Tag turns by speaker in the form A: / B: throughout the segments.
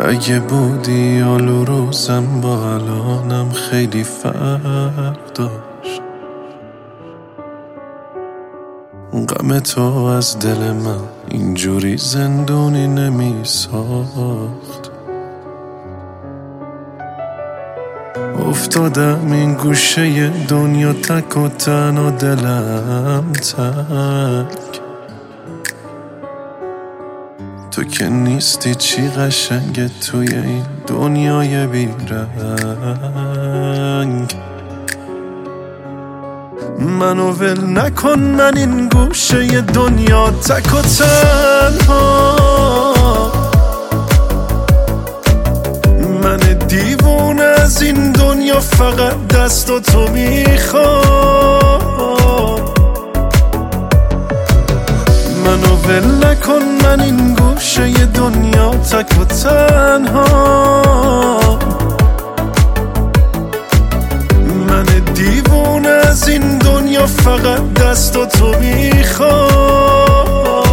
A: اگه بودی حال روزم با الانم خیلی فرق داشت. غم تو از دل من اینجوری زندونی نمی ساخت. افتادم این گوشه دنیا تک و تنها دلم تک. تو که نیستی چی قشنگه توی این دنیای بیرنگ. منو ول نکن، من این گوشه دنیا تک و تنها. من دیوونه از این دنیا فقط دست و تو میخوام. منو ول نکن، من این گوشه دنیا تک و تنها. من دیوونه از این دنیا فقط دست و تو میخوام.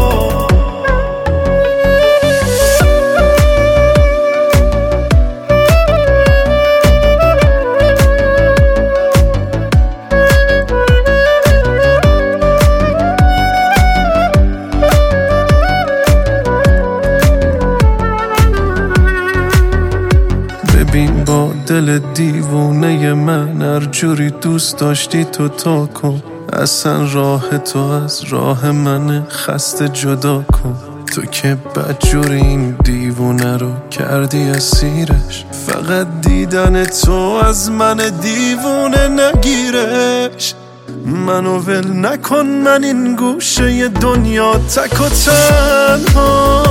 A: ببین با دل دیوونه من هر جوری دوست داشتی تو تا کن. اصلا راه تو از راه من خسته جدا کن. تو که بدجوری این دیوونه رو کردی اسیرش. فقط دیدن تو از من دیوونه نگیرش. منو ول نکن، من این گوشه دنیا تک و تنها.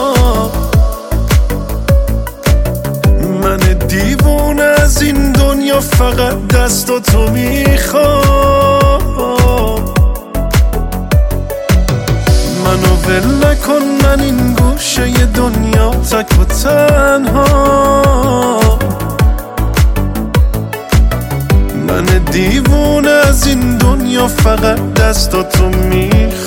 A: من دیوونه از این دنیا فقط دست و تو میخوام. منو ول نکن، من این گوشه دنیا تک و تنها. من دیوونه از این دنیا فقط دست و تو میخوام.